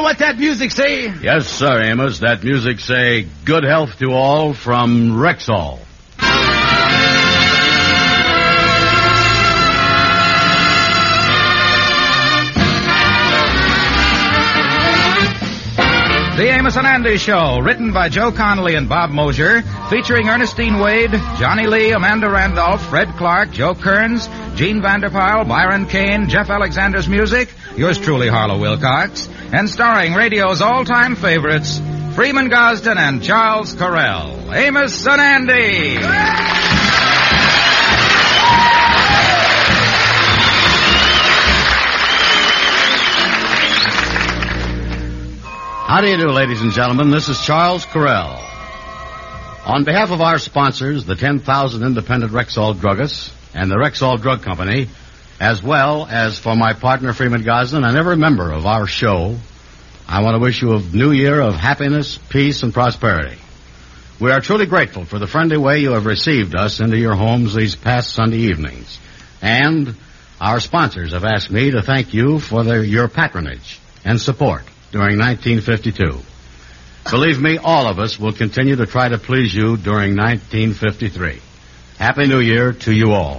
what that music say? Yes, sir, Amos. That music say, good health to all from Rexall. The Amos and Andy Show, written by Joe Connolly and Bob Mosier, featuring Ernestine Wade, Johnny Lee, Amanda Randolph, Fred Clark, Joe Kearns, Gene Vanderpyle, Byron Kane, Jeff Alexander's music, yours truly, Harlow Wilcox, and starring radio's all-time favorites, Freeman Gosden and Charles Correll. Amos and Andy! How do you do, ladies and gentlemen? This is Charles Correll. On behalf of our sponsors, the 10,000 independent Rexall druggists and the Rexall Drug Company, as well as for my partner Freeman Gosden and every member of our show, I want to wish you a new year of happiness, peace, and prosperity. We are truly grateful for the friendly way you have received us into your homes these past Sunday evenings. And our sponsors have asked me to thank you for your patronage and support during 1952. Believe me, all of us will continue to try to please you during 1953. Happy New Year to you all.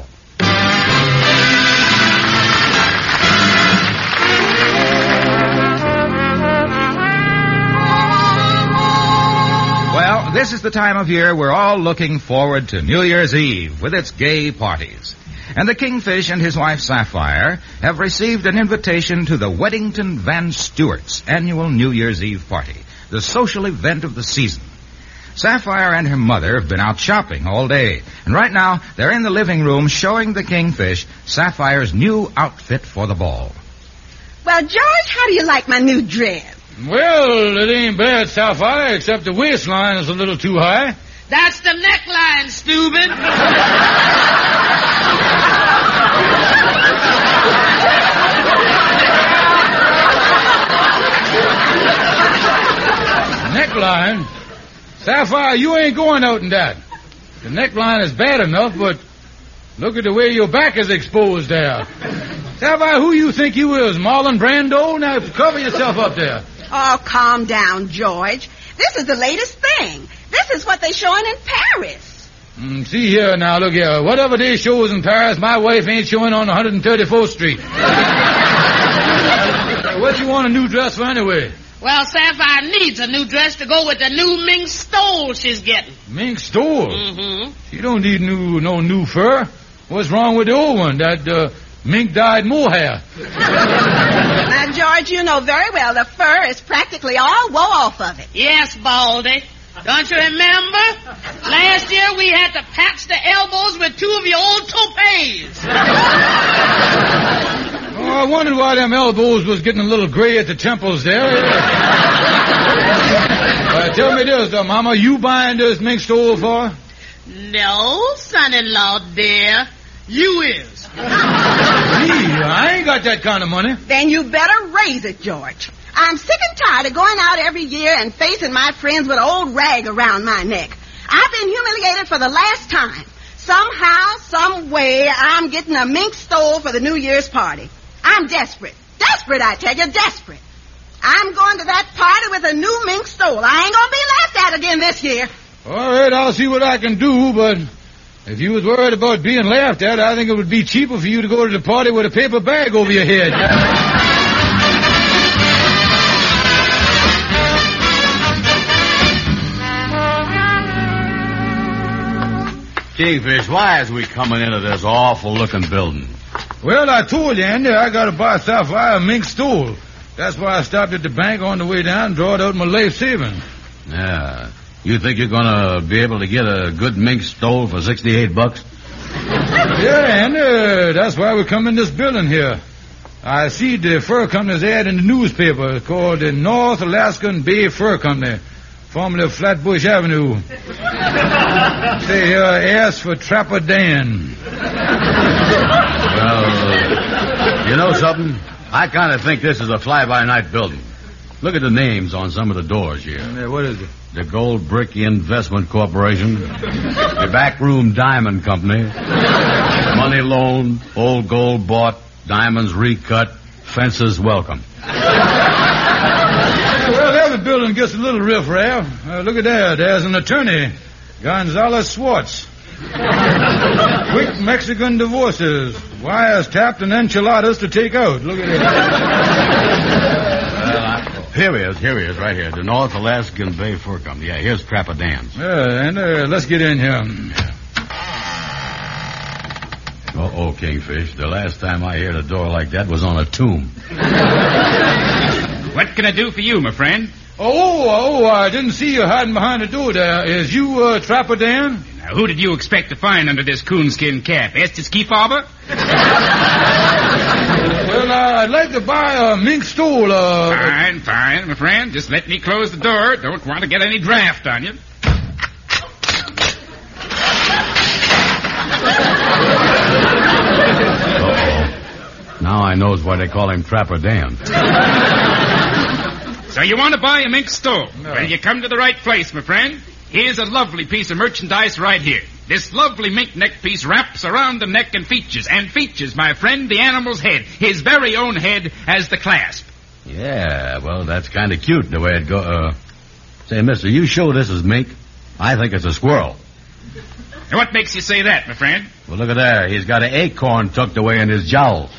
Well, this is the time of year we're all looking forward to New Year's Eve with its gay parties. And the Kingfish and his wife Sapphire have received an invitation to the Weddington Van Stewart's annual New Year's Eve party, the social event of the season. Sapphire and her mother have been out shopping all day, and right now they're in the living room showing the Kingfish Sapphire's new outfit for the ball. Well, George, how do you like my new dress? Well, it ain't bad, Sapphire, except the waistline is a little too high. That's the neckline, stupid. Neckline? Sapphire, you ain't going out in that. The neckline is bad enough, but look at the way your back is exposed there. Sapphire, who you think you is, Marlon Brando? Now, cover yourself up there. Oh, calm down, George. This is the latest thing. This is what they're showing in Paris. See here now, look here. Whatever they shows in Paris, my wife ain't showing on 134th Street. What you want a new dress for anyway? Well, Sapphire needs a new dress to go with the new mink stole she's getting. Mink stole? Mm-hmm. She don't need no new fur. What's wrong with the old one? That mink-dyed mohair. Now, George, you know very well the fur is practically all wore off of it. Yes, Baldy. Don't you remember? Last year we had to patch the elbows with two of your old toupees. Oh, I wondered why them elbows was getting a little gray at the temples there. Tell me this, Mama, you buying this mink stole for? No, son-in-law, dear. You is. Me? I ain't got that kind of money. Then you better raise it, George. I'm sick and tired of going out every year and facing my friends with an old rag around my neck. I've been humiliated for the last time. Somehow, some way, I'm getting a mink stole for the New Year's party. I'm desperate. Desperate, I tell you, desperate. I'm going to that party with a new mink stole. I ain't going to be laughed at again this year. All right, I'll see what I can do, but if you was worried about being laughed at, I think it would be cheaper for you to go to the party with a paper bag over your head. Kingfish, why is we coming into this awful-looking building? Well, I told you, Andy, I got to buy Sapphire a mink stole. That's why I stopped at the bank on the way down and drawed out my life savings. Yeah. You think you're going to be able to get a good mink stole for $68? Yeah, Andy, that's why we come in this building here. I see the fur company's ad in the newspaper called the North Alaskan Bay Fur Company, formerly of Flatbush Avenue. Say here, ask for Trapper Dan. Well, you know something? I kind of think this is a fly-by-night building. Look at the names on some of the doors here. What is it? The Gold Brick Investment Corporation, the Backroom Diamond Company, Money Loan, Old Gold Bought, Diamonds Recut, Fences Welcome. every building gets a little riffraff. Look at that. There's an attorney, Gonzalez Swartz. Quick Mexican divorces. Wires tapped and enchiladas to take out. Look at that. Here he is, right here. The North Alaskan Bay Fur Company. Yeah, here's Trapper Dan's. Yeah, and let's get in here. Uh-oh, Kingfish. The last time I heard a door like that was on a tomb. What can I do for you, my friend? Oh, I didn't see you hiding behind the door there. Is you Trapper Dan? Now, who did you expect to find under this coonskin cap? Estes Kefauver? Well, I'd like to buy a mink stool. Fine, my friend. Just let me close the door. Don't want to get any draft on you. Now I knows why they call him Trapper Dan. So you want to buy a mink stole? No. Well, you come to the right place, my friend. Here's a lovely piece of merchandise right here. This lovely mink neck piece wraps around the neck and features, my friend, the animal's head, his very own head, as the clasp. Yeah, well, that's kind of cute the way it goes. Say, mister, you sure this is mink? I think it's a squirrel. And what makes you say that, my friend? Well, look at there. He's got an acorn tucked away in his jowls.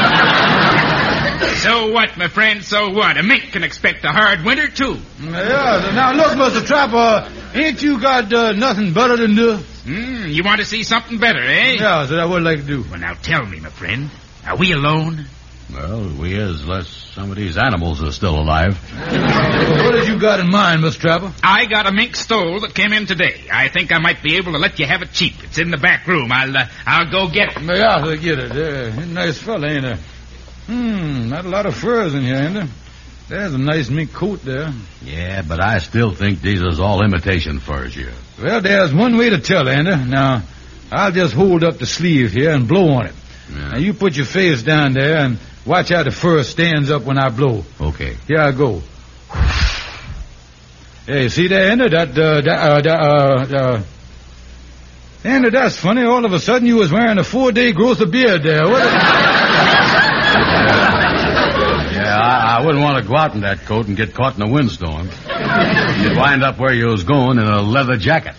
So what, my friend, so what? A mink can expect a hard winter, too. Yeah, now look, Mr. Trapper, ain't you got nothing better than this? You want to see something better, eh? Yeah, so I would like to do. Well, now tell me, my friend, are we alone? Well, we is, unless some of these animals are still alive. What have you got in mind, Mr. Trapper? I got a mink stole that came in today. I think I might be able to let you have it cheap. It's in the back room. I'll go get it. Yeah, I'll get it. Nice fella, ain't there? Not a lot of furs in here, ain't there? There's a nice mink coat there. Yeah, but I still think these is all imitation furs here. Well, there's one way to tell, ain't there? Now, I'll just hold up the sleeve here and blow on it. Yeah. Now, you put your face down there and watch how the fur stands up when I blow. Okay. Here I go. Hey, see there, ain't it? Ain't it, that's funny. All of a sudden you was wearing a 4-day growth of beard there. Yeah, I wouldn't want to go out in that coat and get caught in a windstorm. You'd wind up where you was going in a leather jacket.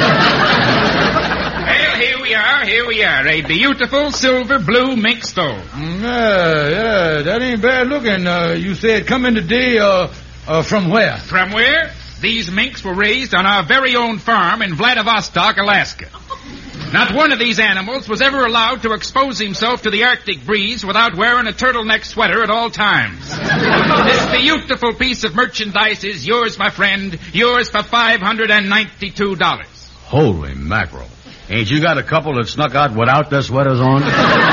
Well, here we are. A beautiful silver blue mink stole. Yeah, that ain't bad looking. You said come in today, from where? From where? These minks were raised on our very own farm in Vladivostok, Alaska. Not one of these animals was ever allowed to expose himself to the Arctic breeze without wearing a turtleneck sweater at all times. This beautiful piece of merchandise is yours, my friend. Yours for $592. Holy mackerel. Ain't you got a couple that snuck out without their sweaters on?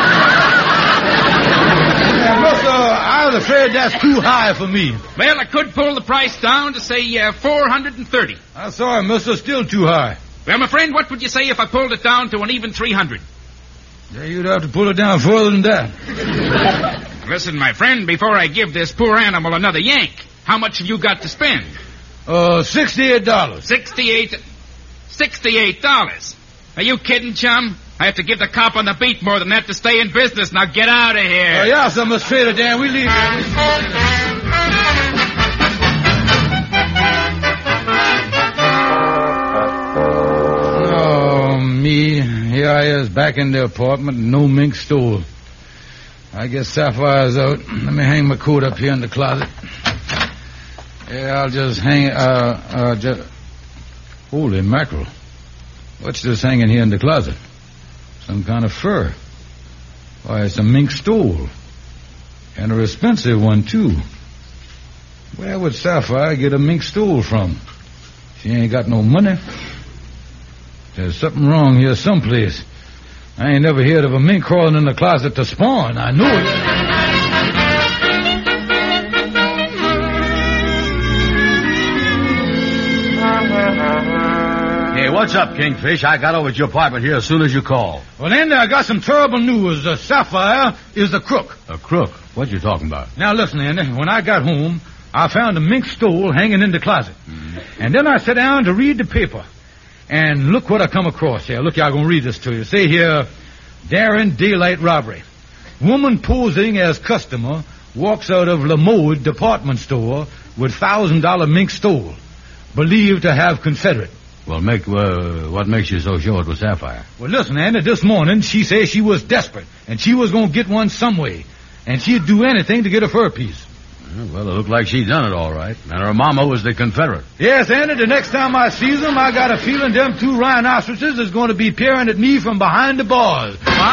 I was afraid that's too high for me. Well, I could pull the price down to, say, $430. I'm sorry, mister, still too high. Well, my friend, what would you say if I pulled it down to an even $300? Yeah, you'd have to pull it down further than that. Listen, my friend, before I give this poor animal another yank, how much have you got to spend? $68. $68. Are you kidding, chum? I have to give the cop on the beat more than that to stay in business. Now get out of here. Yeah, sir, Mr. Trader Dan. We leave here. Oh, me. Here I is back in the apartment. No mink stole. I guess Sapphire's out. Let me hang my coat up here in the closet. Yeah, I'll just hang it. Holy mackerel. What's this hanging here in the closet? Some kind of fur. Why, it's a mink stole. And an expensive one, too. Where would Sapphire get a mink stole from? She ain't got no money. There's something wrong here someplace. I ain't never heard of a mink crawling in the closet to spawn. I know it. Hey, what's up, Kingfish? I got over at your apartment here as soon as you called. Well, Andy, I got some terrible news. Sapphire is the crook. A crook? What you talking about? Now, listen, Andy. When I got home, I found a mink stole hanging in the closet. And then I sat down to read the paper. And look what I come across here. Look, I'm going to read this to you. Say here, Darren daylight robbery. Woman posing as customer walks out of LeMode department store with $1,000 mink stole, believed to have Confederate. Well, what makes you so sure it was Sapphire? Well, listen, Andy, this morning she said she was desperate, and she was going to get one some way, and she'd do anything to get a fur piece. Well, it looked like she'd done it all right, and her mama was the Confederate. Yes, Andy, the next time I sees them, I got a feeling them two rhinoceroses is going to be peering at me from behind the bars.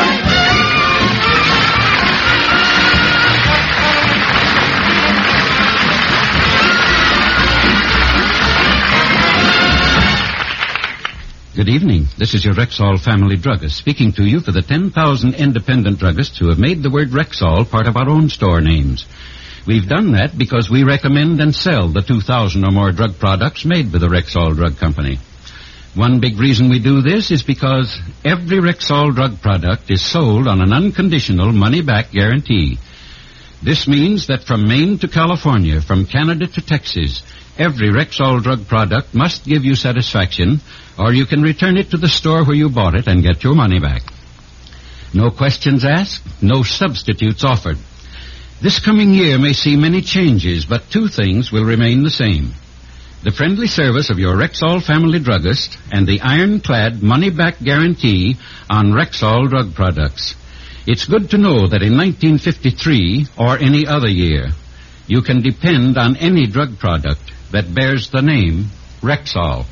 Good evening. This is your Rexall family druggist speaking to you for the 10,000 independent druggists who have made the word Rexall part of our own store names. We've done that because we recommend and sell the 2,000 or more drug products made by the Rexall Drug Company. One big reason we do this is because every Rexall drug product is sold on an unconditional money-back guarantee. This means that from Maine to California, from Canada to Texas, every Rexall drug product must give you satisfaction, or you can return it to the store where you bought it and get your money back. No questions asked, no substitutes offered. This coming year may see many changes, but two things will remain the same. The friendly service of your Rexall family druggist and the ironclad money-back guarantee on Rexall drug products. It's good to know that in 1953 or any other year, you can depend on any drug product that bears the name Rexall.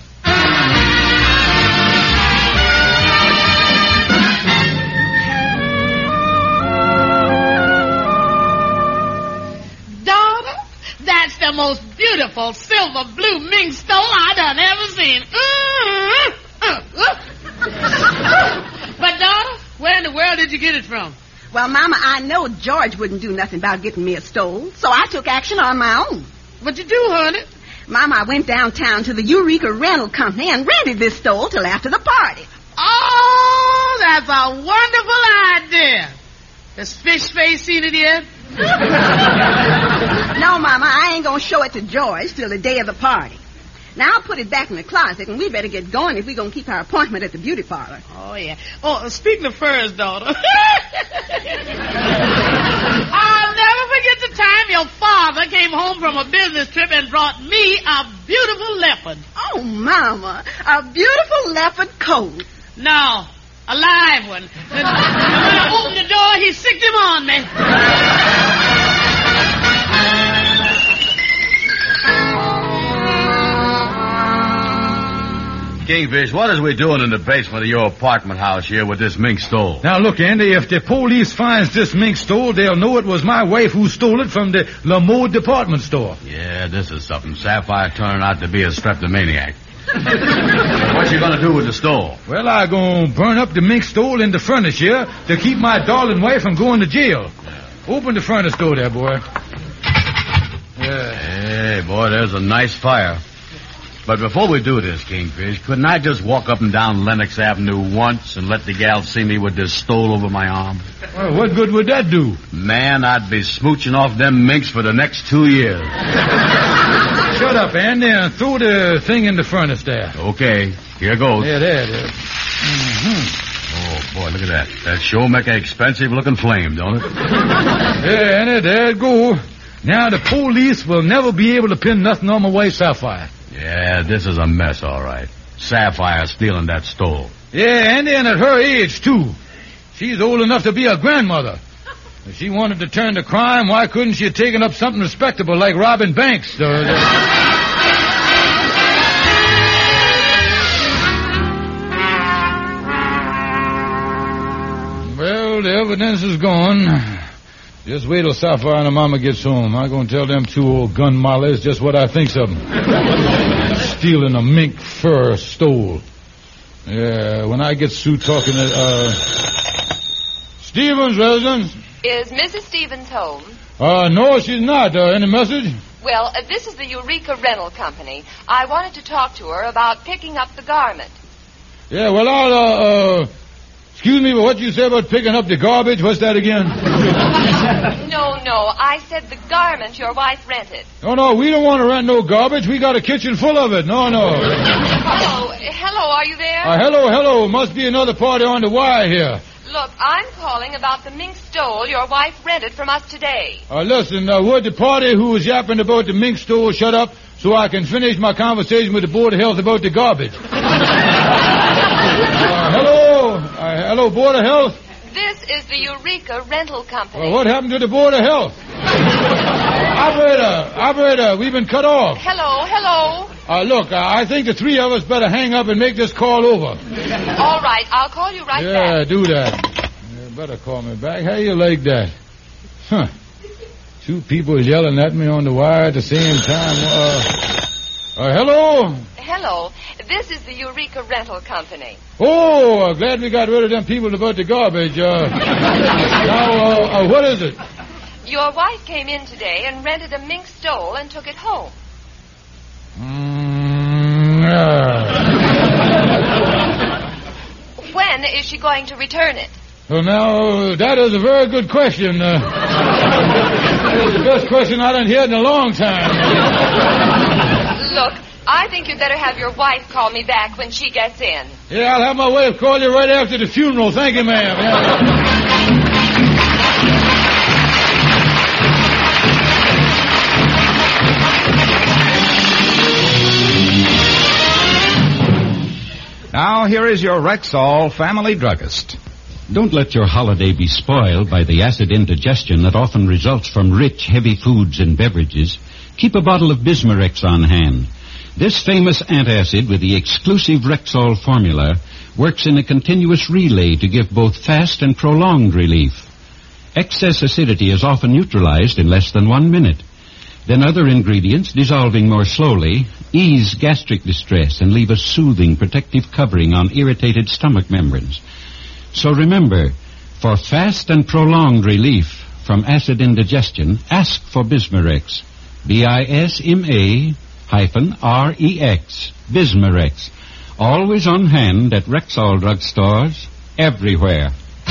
That's the most beautiful silver blue mink stole I done ever seen. But, daughter, where in the world did you get it from? Well, Mama, I know George wouldn't do nothing about getting me a stole, so I took action on my own. What you do, honey? Mama, I went downtown to the Eureka Rental Company and rented this stole till after the party. Oh, that's a wonderful idea. Has Fish Face seen it yet? No, Mama, I ain't gonna show it to George till the day of the party. Now, I'll put it back in the closet, and we better get going if we're gonna keep our appointment at the beauty parlor. Oh, yeah. Oh, speaking of furs, daughter. I'll never forget the time your father came home from a business trip and brought me a beautiful leopard. Oh, Mama, a beautiful leopard coat. No, a live one. And when I opened the door, he sicked him on me. Kingfish, what is we doing in the basement of your apartment house here with this mink stole? Now, look, Andy, if the police finds this mink stole, they'll know it was my wife who stole it from the Lamode department store. Yeah, this is something. Sapphire turning out to be a streptomaniac. What you gonna do with the stole? Well, I gonna burn up the mink stole in the furnace here to keep my darling wife from going to jail. Yeah. Open the furnace door there, boy. Yeah. Hey, boy, there's a nice fire. But before we do this, Kingfish, couldn't I just walk up and down Lenox Avenue once and let the gal see me with this stole over my arm? Well, what good would that do? Man, I'd be smooching off them minks for the next 2 years. Shut up, Andy, and throw the thing in the furnace there. Okay, here goes. Yeah, there it is. Mm-hmm. Oh, boy, look at that. That sure make an expensive-looking flame, don't it? Yeah, Andy, there it go. Now the police will never be able to pin nothing on my wife, Sapphire. Yeah, this is a mess, all right. Sapphire stealing that stole. Yeah, Andy, and at her age, too. She's old enough to be a grandmother. If she wanted to turn to crime, why couldn't she have taken up something respectable like robbing banks? Well, the evidence is gone. Just wait till Sapphire and her mama gets home. I'm going to tell them two old gun mollies just what I thinks of them. Stealing a mink fur stole. Yeah, when I get through talking to, Stevens' residence. Is Mrs. Stevens home? No, she's not. Any message? Well, this is the Eureka Rental Company. I wanted to talk to her about picking up the garment. Yeah, well, I'll, excuse me, but what you say about picking up the garbage? What's that again? No, I said the garment your wife rented. No, we don't want to rent no garbage. We got a kitchen full of it. No. Hello, are you there? Hello, must be another party on the wire here. Look, I'm calling about the mink stole your wife rented from us today. Listen, would the party who was yapping about the mink stole shut up so I can finish my conversation with the Board of Health about the garbage? Hello, Board of Health? This is the Eureka Rental Company. What happened to the Board of Health? Operator, we've been cut off. Hello. Look, I think the three of us better hang up and make this call over. All right, I'll call you right back. Yeah, do that. You better call me back. How you like that? Huh. Two people yelling at me on the wire at the same time. Hello? Hello. This is the Eureka Rental Company. Oh, glad we got rid of them people about the garbage. Now, what is it? Your wife came in today and rented a mink stole and took it home. When is she going to return it? Well, now, that is a very good question. It's the best question I done heard in a long time. Look, I think you'd better have your wife call me back when she gets in. Yeah, I'll have my wife call you right after the funeral. Thank you, ma'am. Yeah. Now, here is your Rexall family druggist. Don't let your holiday be spoiled by the acid indigestion that often results from rich, heavy foods and beverages. Keep a bottle of Bismarex on hand. This famous antacid with the exclusive Rexall formula works in a continuous relay to give both fast and prolonged relief. Excess acidity is often neutralized in less than 1 minute. Then other ingredients, dissolving more slowly, ease gastric distress and leave a soothing, protective covering on irritated stomach membranes. So remember, for fast and prolonged relief from acid indigestion, ask for Bismarex. BISMA-REX. Bismarex. Always on hand at Rexall drugstores everywhere.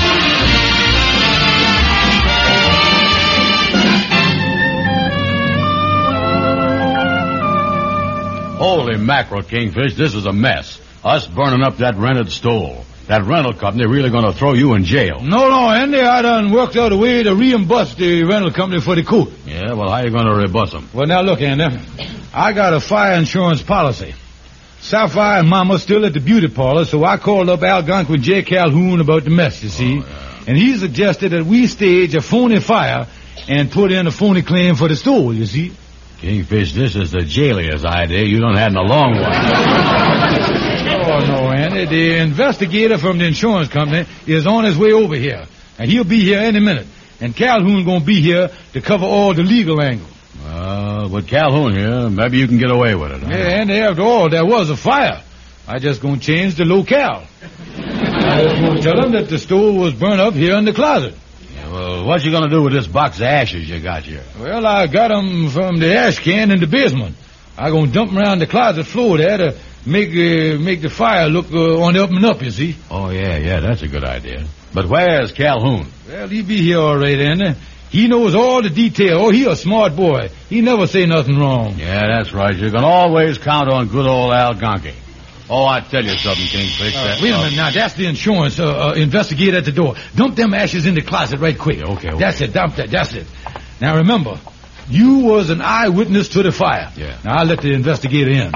Holy mackerel, Kingfish, this is a mess. Us burning up that rented stole. That rental company really going to throw you in jail. No, Andy, I done worked out a way to reimburse the rental company for the coat. Yeah, well, how you going to reimburse them? Well, now, look, Andy, I got a fire insurance policy. Sapphire and Mama still at the beauty parlor, so I called up Algonquin J. Calhoun about the mess, you see. And he suggested that we stage a phony fire and put in a phony claim for the stole, you see. Kingfish, this is the jailiest idea you done had in a long while. No, Andy. The investigator from the insurance company is on his way over here. And he'll be here any minute. And Calhoun gonna be here to cover all the legal angles. With Calhoun here, maybe you can get away with it, huh? Yeah, Andy, after all, there was a fire. I just gonna change the locale. I just gonna tell him that the stove was burned up here in the closet. Yeah, well, what you gonna do with this box of ashes you got here? Well, I got them from the ash can in the basement. I gonna dump them around the closet floor there to make the fire look on the up and up, you see. Oh, yeah, that's a good idea. But where's Calhoun? Well, he'll be here all right, Andy. He knows all the detail. Oh, he a smart boy. He never say nothing wrong. Yeah, that's right. You can always count on good old Algonquin. Oh, I tell you something, Kingfish. Wait a minute now. That's the insurance investigator at the door. Dump them ashes in the closet right quick. Okay. That's it. Dump that. That's it. Now, remember, you was an eyewitness to the fire. Yeah. Now, I'll let the investigator in.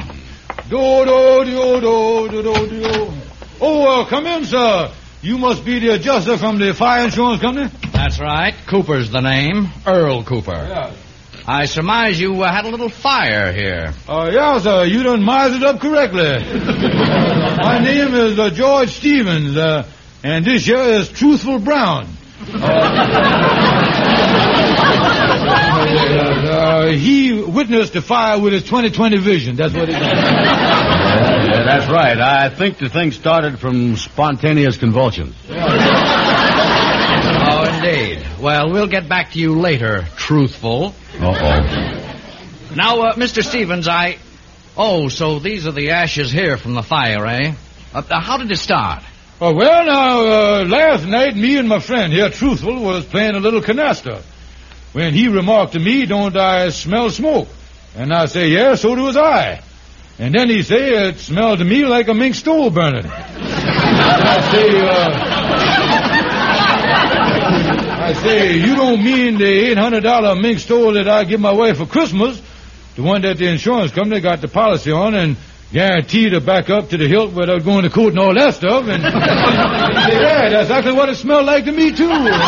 Oh, come in, sir. You must be the adjuster from the fire insurance company? That's right. Cooper's the name. Earl Cooper. Yeah. I surmise you had a little fire here. Yeah, sir. You done mised it up correctly. My name is George Stevens, and this here is Truthful Brown. He witnessed the fire with his 20/20 vision. That's what he did. Yeah, that's right. I think the thing started from spontaneous convulsions. Oh, indeed. Well, we'll get back to you later, Truthful. Uh-oh. Now, Mr. Stevens, so these are the ashes here from the fire, eh? How did it start? Well, now, last night, me and my friend here, Truthful, was playing a little canasta. When he remarked to me, don't I smell smoke? And I say, yeah, so do I. And then he say, it smelled to me like a mink stole burning. And I say, I say, you don't mean the $800 mink stole that I give my wife for Christmas, the one that the insurance company got the policy on and guaranteed to back up to the hilt without going to court and all that stuff. And yeah, that's exactly what it smelled like to me, too. Well,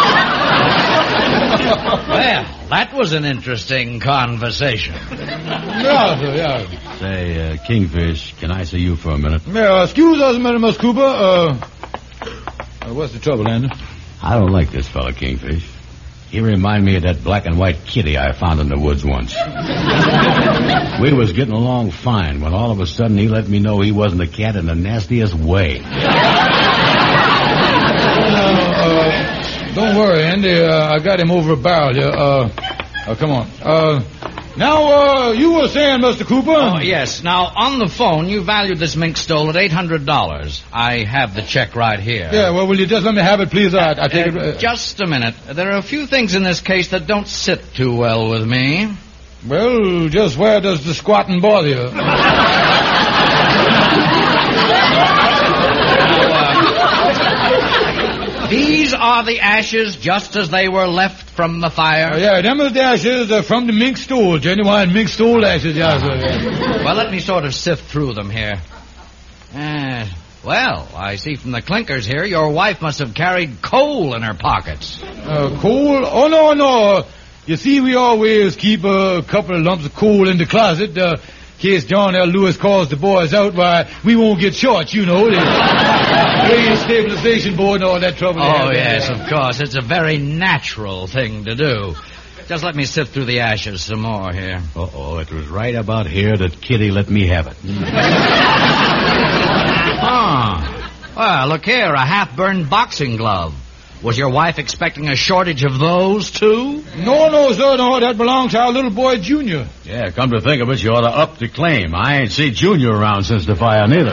that was an interesting conversation. Yeah, sir, yeah. Say, Kingfish, can I see you for a minute? Yeah, excuse us a minute, Miss Cooper. What's the trouble, Andy? I don't like this fella, Kingfish. He reminded me of that black and white kitty I found in the woods once. We was getting along fine when all of a sudden he let me know he wasn't a cat in the nastiest way. Don't worry, Andy. I got him over a barrel here. Come on. Now, you were saying, Mr. Cooper? Oh, yes. Now, on the phone, you valued this mink stole at $800. I have the check right here. Yeah, well, will you just let me have it, please? I take it... Just a minute. There are a few things in this case that don't sit too well with me. Well, just where does the squatting bother you? These are the ashes just as they were left from the fire? Yeah, them are the ashes from the mink stole. Genuine mink stole ashes, yes, sir. Well, let me sort of sift through them here. Well, I see from the clinkers here your wife must have carried coal in her pockets. Coal? Oh, no. You see, we always keep a couple of lumps of coal in the closet. In case John L. Lewis calls the boys out, why, we won't get short, you know. The stabilization board and all that trouble. Oh, yes, of course. It's a very natural thing to do. Just let me sift through the ashes some more here. Uh-oh, it was right about here that Kitty let me have it. Well, look here, a half-burned boxing glove. Was your wife expecting a shortage of those, too? No, sir, no. That belongs to our little boy, Junior. Yeah, come to think of it, you ought to up the claim. I ain't seen Junior around since the fire, neither.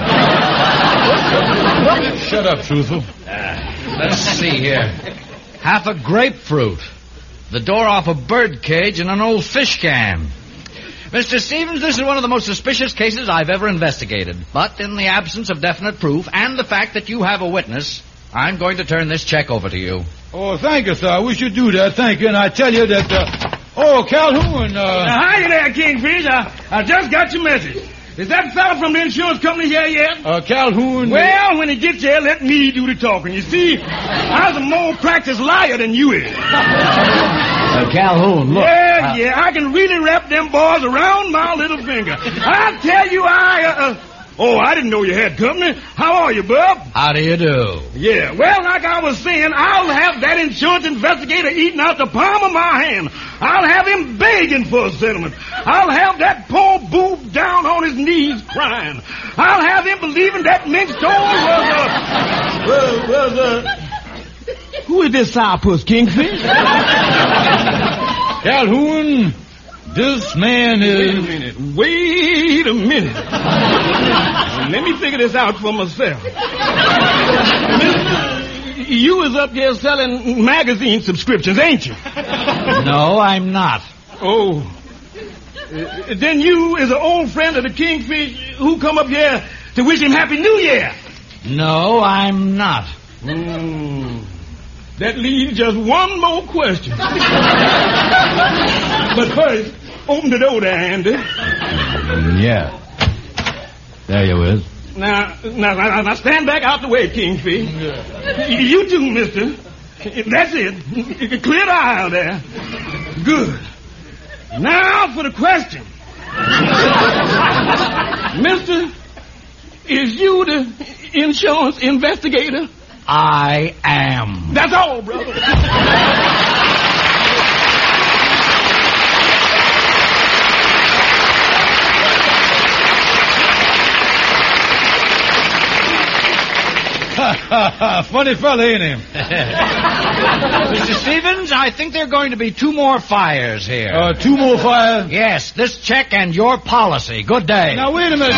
Shut up, truthful. Let's see here. Half a grapefruit. The door off a bird cage and an old fish can. Mr. Stevens, this is one of the most suspicious cases I've ever investigated. But in the absence of definite proof and the fact that you have a witness, I'm going to turn this check over to you. Oh, thank you, sir. We should do that. Thank you. And I tell you that, Calhoun, Hi there, Kingfish. I just got your message. Is that fella from the insurance company here yet? Calhoun... Well, when he gets here, let me do the talking. You see, I'm a more practiced liar than you is. Calhoun, look. Yeah, I can really wrap them boys around my little finger. I tell you, I didn't know you had company. How are you, bub? How do you do? Yeah, well, like I was saying, I'll have that insurance investigator eating out the palm of my hand. I'll have him begging for a settlement. I'll have that poor boob down on his knees crying. I'll have him believing that mink stole who is this sourpuss, Kingfish? Calhoun, this man is... Wait a minute. Let me figure this out for myself. You was up here selling magazine subscriptions, ain't you? No, I'm not. Oh. Then you is an old friend of the Kingfish who come up here to wish him Happy New Year. No, I'm not. That leaves just one more question. But first, open the door there, Andy. Yeah. There you is. Now, stand back out the way, Kingfish. You too, mister. That's it. Clear the aisle there. Good. Now for the question. Mister, is you the insurance investigator? I am. That's all, brother. Funny fella, ain't he? Mr. Stevens, I think there are going to be 2 more fires here. 2 more fires? Yes, this check and your policy. Good day. Now, wait a minute.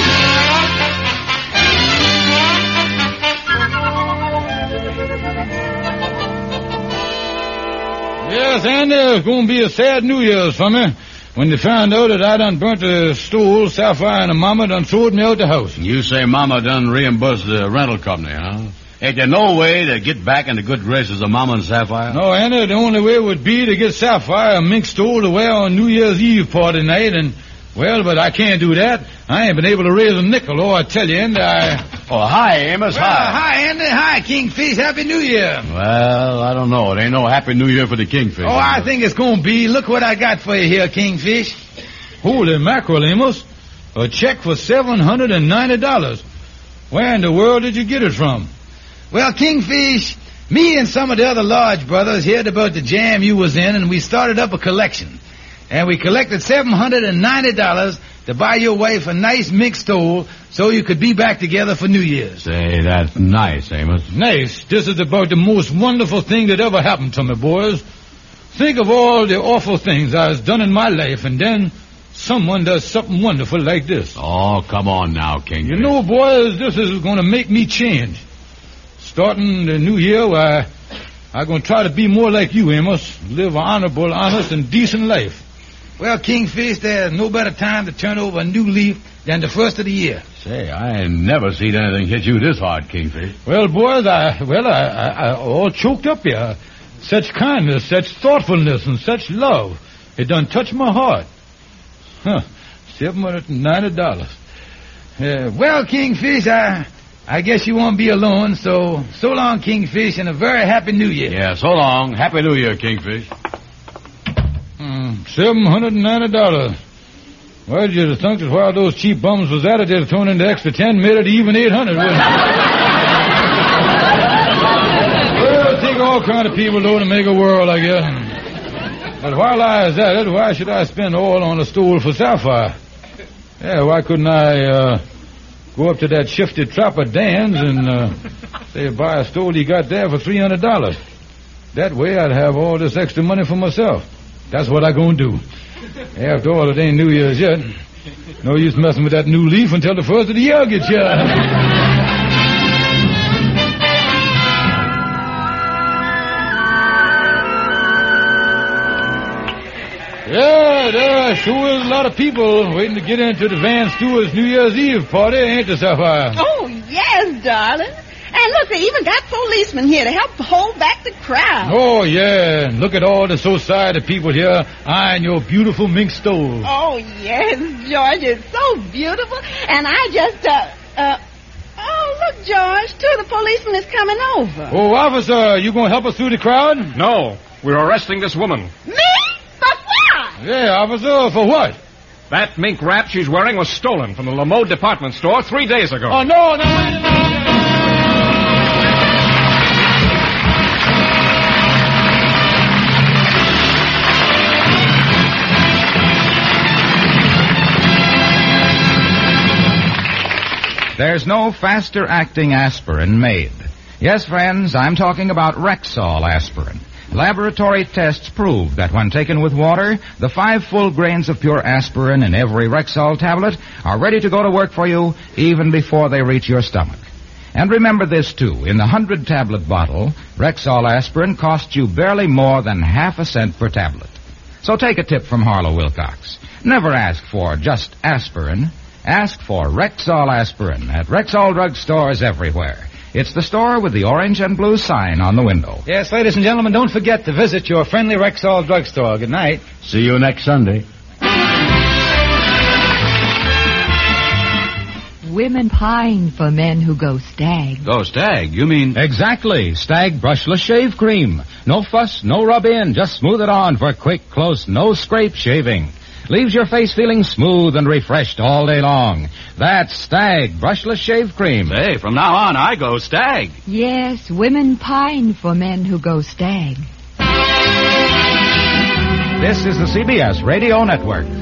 Yes, Andy, it's going to be a sad New Year's for me when they found out that I done burnt the stool, Sapphire and her mama done sold me out the house. You say Mama done reimbursed the rental company, huh? Ain't there no way to get back in the good graces of Mama and Sapphire? No, Anna, the only way would be to get Sapphire a mink stole to wear on New Year's Eve party night, and, well, but I can't do that. I ain't been able to raise a nickel, I tell you, and I... Oh, hi, Amos, Well, hi, Andy. Hi, Kingfish. Happy New Year. Well, I don't know. It ain't no Happy New Year for the Kingfish. Oh, I think it's gonna be. Look what I got for you here, Kingfish. Holy mackerel, Amos. A check for $790. Where in the world did you get it from? Well, Kingfish, me and some of the other Lodge brothers heard about the jam you was in, and we started up a collection. And we collected $790 to buy your wife a nice mink stole so you could be back together for New Year's. Say, that's nice, Amos. Nice. This is about the most wonderful thing that ever happened to me, boys. Think of all the awful things I've done in my life, and then someone does something wonderful like this. Oh, come on now, Kingfish. You know, boys, this is going to make me change. Starting the new year, I'm going to try to be more like you, Amos. Live an honorable, honest, and decent life. Well, Kingfish, there's no better time to turn over a new leaf than the first of the year. Say, I ain't never seen anything hit you this hard, Kingfish. Well, boys, I all choked up here. Such kindness, such thoughtfulness, and such love. It done touched my heart. Huh. $790. Well, Kingfish, I guess you won't be alone, so long, Kingfish, and a very happy New Year. Yeah, so long. Happy New Year, Kingfish. $790. Well, you'd have thunk that while those cheap bums was at it, they'd have thrown in the extra 10, made it even 800, wouldn't it? Well, it take all kind of people, though, to make a world, I guess. But while I was at it, why should I spend all on a stole for Sapphire? Yeah, why couldn't I, go up to that shifty trapper Dan's and, say, buy a stole he got there for $300? That way I'd have all this extra money for myself. That's what I gonna do. After all, it ain't New Year's yet. No use messing with that new leaf until the first of the year gets here. Yeah, there sure is a lot of people waiting to get into the Van Stewart's New Year's Eve party, ain't there, Sapphire? Oh, yes, darling. And look, they even got policemen here to help hold back the crowd. Oh, yeah. And look at all the society people here eyeing your beautiful mink stole. Oh, yes, George. It's so beautiful. And I just, oh, look, George. Two of the policemen is coming over. Oh, officer, you gonna help us through the crowd? No. We're arresting this woman. Me? But why? Yeah, officer, for what? That mink wrap she's wearing was stolen from the Lamode department store 3 days ago. Oh, no. There's no faster-acting aspirin made. Yes, friends, I'm talking about Rexall aspirin. Laboratory tests prove that when taken with water, the 5 full grains of pure aspirin in every Rexall tablet are ready to go to work for you even before they reach your stomach. And remember this, too. In the 100-tablet bottle, Rexall aspirin costs you barely more than half a cent per tablet. So take a tip from Harlow Wilcox. Never ask for just aspirin. Ask for Rexall aspirin at Rexall drug stores everywhere. It's the store with the orange and blue sign on the window. Yes, ladies and gentlemen, don't forget to visit your friendly Rexall drugstore. Good night. See you next Sunday. Women pine for men who go stag. Go stag? You mean... Exactly. Stag brushless shave cream. No fuss, no rub in. Just smooth it on for quick, close, no scrape shaving. Leaves your face feeling smooth and refreshed all day long. That's Stag brushless shave cream. Hey, from now on, I go stag. Yes, women pine for men who go stag. This is the CBS Radio Network.